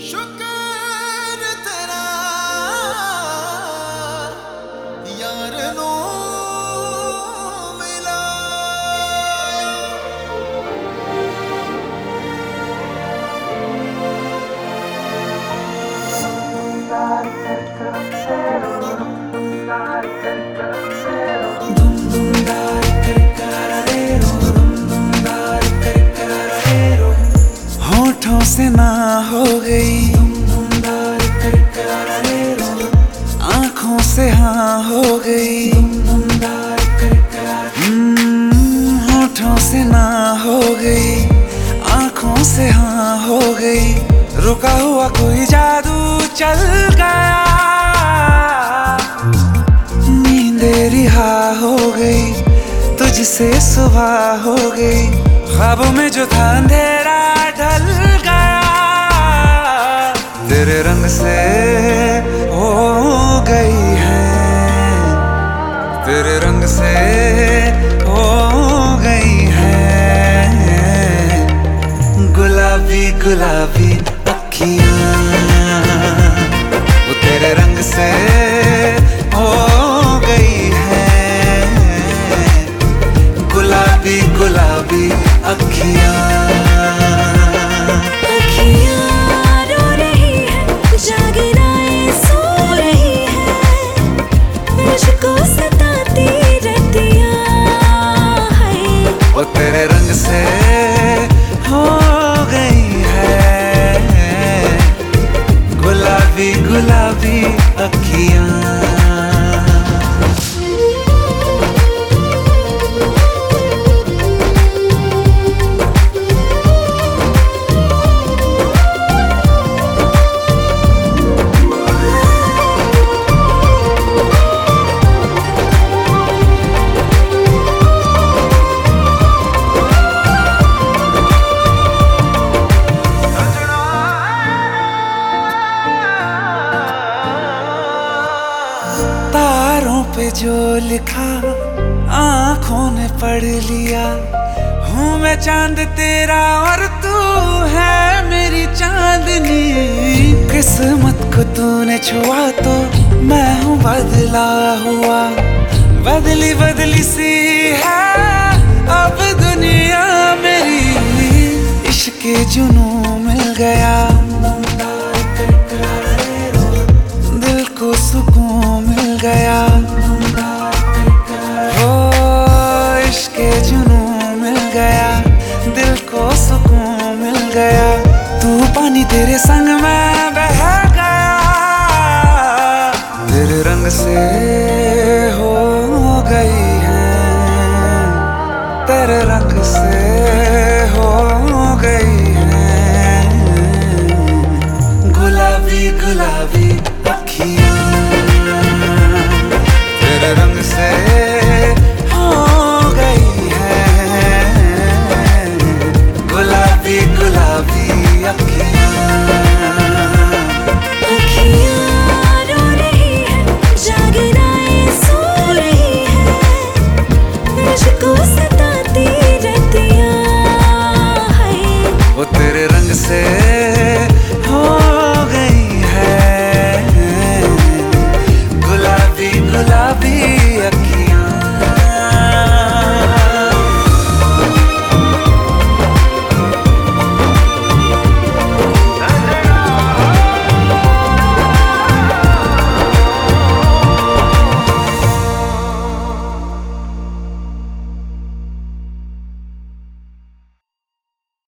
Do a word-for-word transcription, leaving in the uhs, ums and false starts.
शुक्र तेरा यार नू मिला। होठों से ना हो गई, आंखों से हाँ हो गई। हम्म, होठों से ना हो गई, आंखों से हाँ हो गई। रुका हुआ कोई जादू चल गया, नींदे रिहा हो गई, तुझसे सुबह हो गई। ख्वाबों में जो था अंधेरा ढल गया, तेरे रंग से हो गई है, तेरे रंग से हो गई है। गुलाबी गुलाबी अखियां वो तेरे रंग से हो गई है। गुलाबी गुलाबी अखियां तेरे रंग से हो गई है। गुलाबी गुलाबी अखियां। तारों पे जो लिखा आंखों ने पढ़ लिया। हूँ मैं चांद तेरा और तू है मेरी चांदनी। किस्मत को तूने छुआ तो मैं हूँ बदला हुआ। बदली बदली सी है अब दुनिया मेरी। इश्क के जुनून मिल गया, दिल को सुकून मिल गया। हो इश्क के जुनून मिल गया, दिल को सुकून मिल गया। तू पानी तेरे संग में बह गया, तेरे रंग से हो गई है, तेरे रंग से हो गई है। गुलाबी गुलाबी